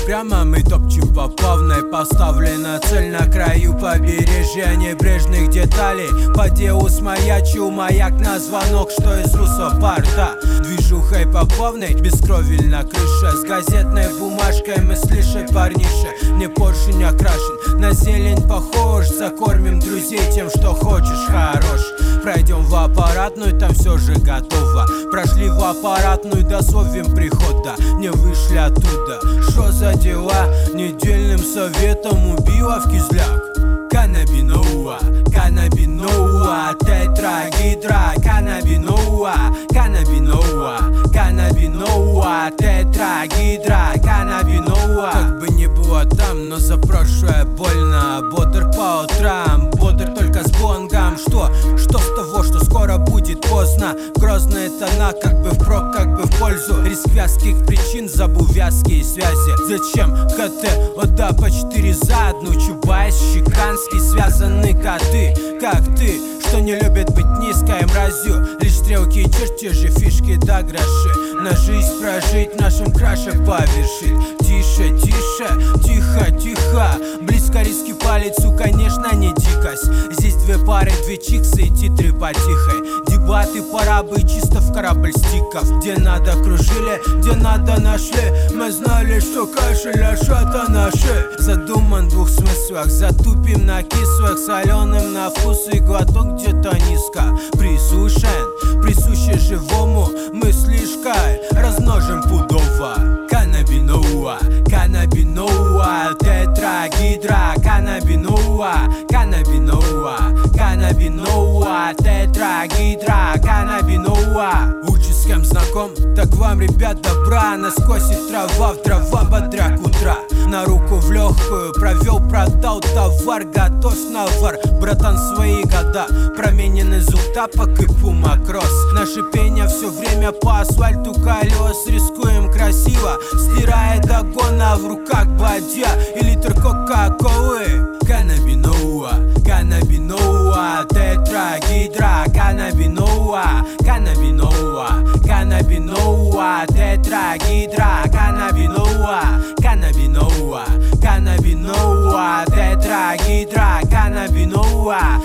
прямо, мы топчем по полной. Поставлена цель на краю побережья небрежных деталей. По делу смаячил маяк на звонок, что из русопарта. Движухой по полной, без крови на крыше. С газетной бумажкой мы слышим парниша. Не поршень окрашен, на зелень похож. Закормим друзей тем, что хочешь, хорош. Пройдем в аппаратную, там все же готово. Прошли в аппаратную, досовим прихода. Не вышли оттуда, что за дела? Недельным советом убила в кизляк. Каннабиноуа, каннабиноуа, тетрагидра. Каннабиноуа, каннабиноуа, каннабиноуа, тетрагидра. Каннабиноуа. Как бы не было там, но за прошлое больно. Бодр по утрам, бодр только с бонгом. Что с того, что скоро будет поздно? Грозные тона, как бы впрок, как бы в пользу. Риск вязких причин, забыл вязкие связи. Зачем КТ, ода по 4 за одну? Чубайс, Щеканский, связаны коты. Как ты, что не любит быть низкой мразью. Лишь стрелки и чертежи, фишки да гроши. На жизнь прожить, нашим краше повершить. Тише, тише, тихо, тихо. Близко риски по лицу, конечно, не дикость. Здесь две пары, две чиксы и титры потихой. Дебаты, пора быть чисто в корабль стиков. Где надо кружили, где надо нашли. Мы знали, что кашель, а шата наши. Задуман в двух смыслах, затупим на кислых. Соленым на вкус и глоток где-то низко. Присущий живому мыслишкой. Размножим пудово. Каннабиноуа, каннабиноуа, тетрагидра. Каннабиноуа, каннабиноуа, каннабиноуа, тетрагидра. Каннабиноуа. Учись с кем знаком, так вам, ребят, добра. Насквозь и трава в дрова, бодряк утра. На руку в легкую провел, продал товар. Готовь на вар, братан, свои года. Променены зуб тапок и пумакросс. Наше пение все время по асфальту колес. Рискуем красиво, стирая до гона. В руках бадья и литр кока-колы. Каннабиноуа, каннабиноуа, тетрагидра. Каннабиноуа, каннабиноуа, каннабиноуа, тетрагидра. Каннабиноуа, каннабиноуа, каннабиноуа, тетрагидра. Каннабиноуа.